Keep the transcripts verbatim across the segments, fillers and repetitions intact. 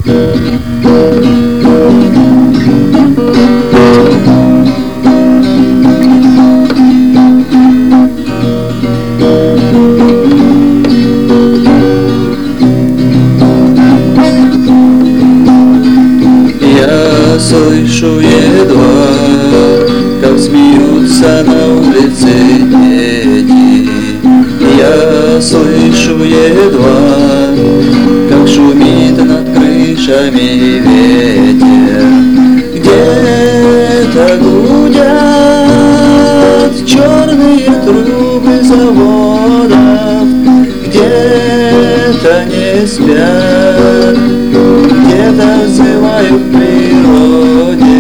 Я слышу едва, как смеются на улице дети. Я слышу едва, как шумит над крышами ветер. Где-то гудят черные трубы заводов, где-то не спят, где-то взывают в природе.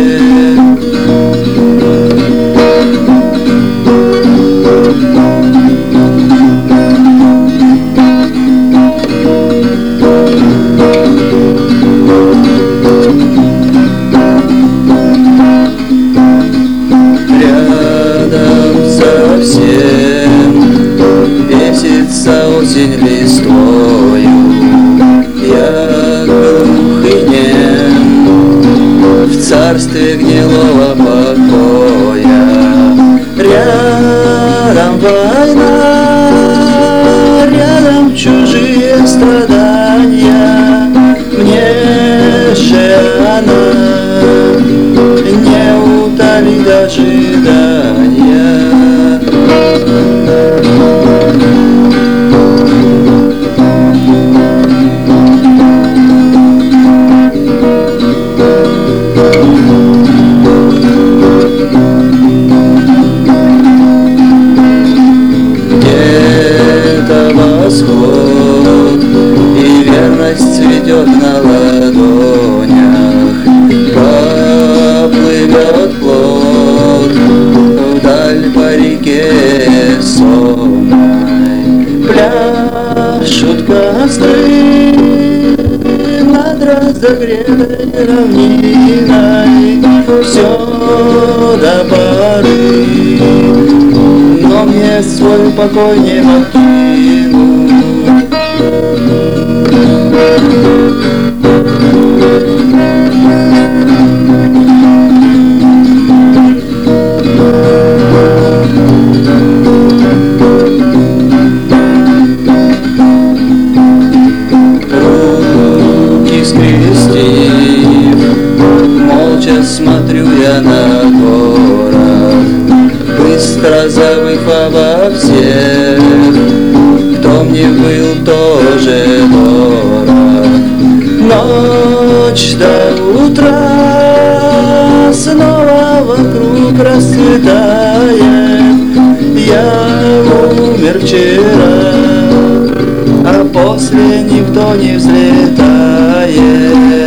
Рядом совсем бесится осень листвою. Я глух и нем в царстве гнилого покоя. Рядом война, рядом чужие страдания. Мне же она не утолит ожидания. Где-то восход, и верность цветет на ладонях. Поплывет плод вдаль по реке сонной. Пляшут костры над разогретой равниной. Все до поры, но мне свой покой не покинуть. Руки скрестив, молча смотрю я на город, быстро забыв обо всех, кто мне был тоже дорог. Ночь до утра снова вокруг расцветает. Я умер вчера, а после никто не взлетает.